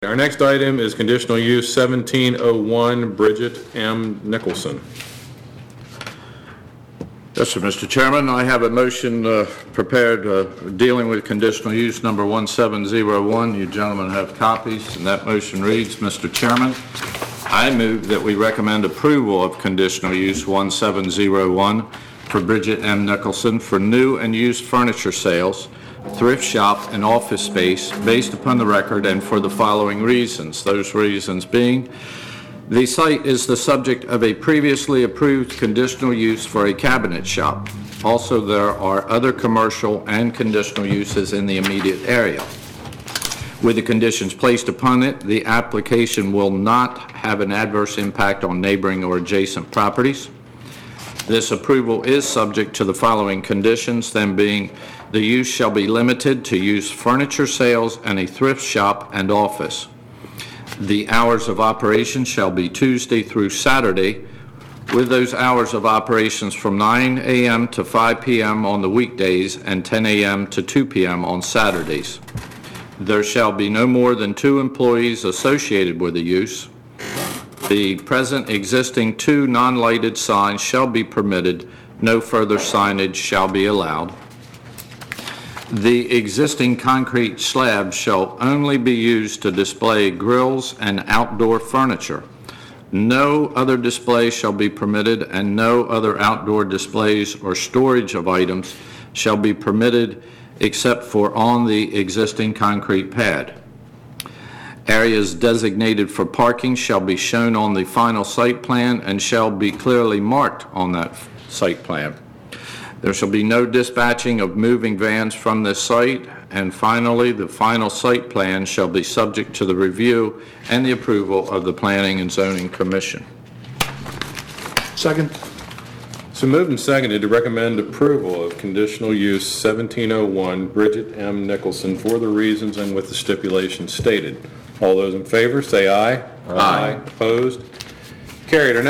Our next item is conditional use 1701, Bridget M. Nicholson. Yes, sir, Mr. Chairman. I have a motion prepared dealing with conditional use number 1701. You gentlemen have copies, and that motion reads, Mr. Chairman, I move that we recommend approval of conditional use 1701 for Bridget M. Nicholson for new and used furniture sales, thrift shop, and office space based upon the record and for the following reasons. Those reasons being, the site is the subject of a previously approved conditional use for a cabinet shop. Also, there are other commercial and conditional uses in the immediate area. With the conditions placed upon it, the application will not have an adverse impact on neighboring or adjacent properties. This approval is subject to the following conditions, them being the use shall be limited to used furniture sales and a thrift shop and office. The hours of operation shall be Tuesday through Saturday, with those hours of operations from 9 a.m. to 5 p.m. on the weekdays and 10 a.m. to 2 p.m. on Saturdays. There shall be no more than 2 employees associated with the use. The present existing 2 non-lighted signs shall be permitted. No further signage shall be allowed. The existing concrete slab shall only be used to display grills and outdoor furniture. No other display shall be permitted, and no other outdoor displays or storage of items shall be permitted except for on the existing concrete pad. Areas designated for parking shall be shown on the final site plan and shall be clearly marked on that site plan. There shall be no dispatching of moving vans from this site. And finally, the final site plan shall be subject to the review and the approval of the Planning and Zoning Commission. Second. So moved and seconded to recommend approval of conditional use 1701, Bridget M. Nicholson, for the reasons and with the stipulations stated. All those in favor say aye. Aye. Opposed? Carried. Our